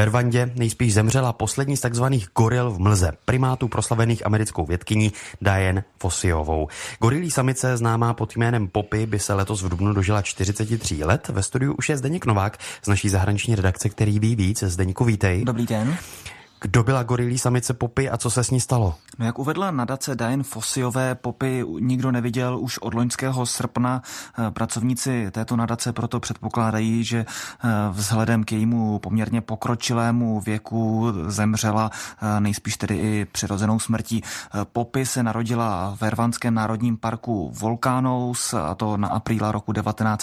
Ve Rwandě nejspíš zemřela poslední z takzvaných goril v mlze, primátů proslavených americkou vědkyní Diane Fosseyovou. Gorilí samice, známá pod jménem Poppy, by se letos v dubnu dožila 43 let. Ve studiu už je Zdeněk Novák z naší zahraniční redakce, který ví víc. Zdeňku, vítej. Dobrý den. Kdo byla gorilí samice Poppy a co se s ní stalo? No, jak uvedla nadace Diane Fosseyové, Poppy nikdo neviděl už od loňského srpna. Pracovníci této nadace proto předpokládají, že vzhledem k jejímu poměrně pokročilému věku zemřela nejspíš tedy i přirozenou smrtí. Poppy se narodila v Rwandském národním parku Volcanoes, a to na apríla roku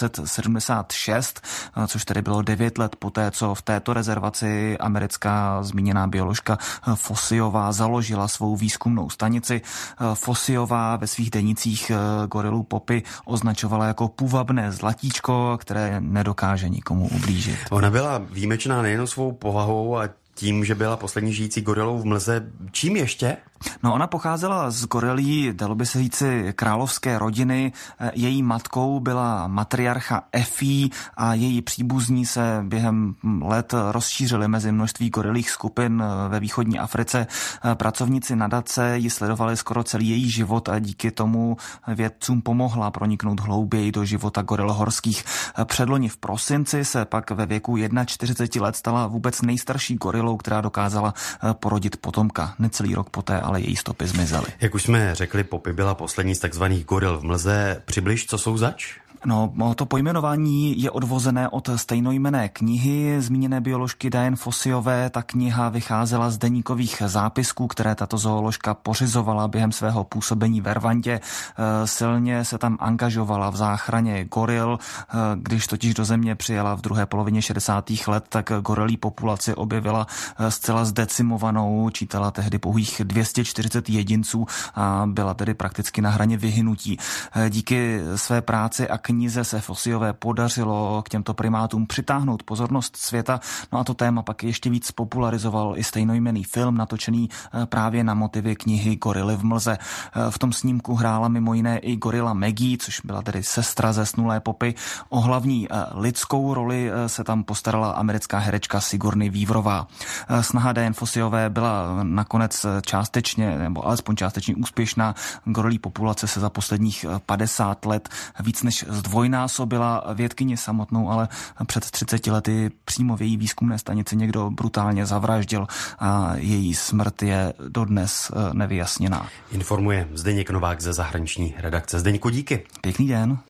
1976, což tedy bylo 9 let poté, co v této rezervaci americká zmíněná bioložka Fosseyová založila svou výzkumnou stanici. Fosseyová ve svých denících gorilu Poppy označovala jako půvabné zlatíčko, které nedokáže nikomu ublížit. Ona byla výjimečná nejen svou povahou a tím, že byla poslední žijící gorilou v mlze. Čím ještě? No, ona pocházela z gorilí, dalo by se říci, královské rodiny. Její matkou byla matriarcha Effie a její příbuzní se během let rozšířili mezi množství gorilích skupin ve východní Africe. Pracovníci nadace ji sledovali skoro celý její život a díky tomu vědcům pomohla proniknout hlouběji do života goril horských. Předloni v prosinci se pak ve věku 41 let stala vůbec nejstarší gorilou, která dokázala porodit potomka. Necelý rok poté ale její stopy zmizely. Jak už jsme řekli, Poppy byla poslední z takzvaných goril v mlze. Přibliž, co jsou zač? No, to pojmenování je odvozené od stejnojmenné knihy zmíněné bioložky Diane Fosseyové. Ta kniha vycházela z deníkových zápisků, které tato zooložka pořizovala během svého působení ve Rwandě. Silně se tam angažovala v záchraně goril. Když totiž do země přijela v druhé polovině 60. let, tak gorilí populaci objevila zcela zdecimovanou, čítala tehdy pouhých 240 jedinců a byla tedy prakticky na hraně vyhynutí. Díky své práci a knize se Fosseyové podařilo k těmto primátům přitáhnout pozornost světa, no a to téma pak ještě víc popularizoval i stejnojmenný film natočený právě na motivy knihy Gorily v mlze. V tom snímku hrála mimo jiné i gorila Maggie, což byla tedy sestra zesnulé Poppy. O hlavní lidskou roli se tam postarala americká herečka Sigourney Weaverová. Snaha Diane Fosseyové byla nakonec částečně, nebo alespoň částečně úspěšná. Gorilí populace se za posledních 50 let víc než zdvojnásobila. Vědkyni samotnou ale před 30 lety přímo v její výzkumné stanici někdo brutálně zavraždil a její smrt je dodnes nevyjasněná. Informuje Zdeněk Novák ze zahraniční redakce. Zdeňku, díky. Pěkný den.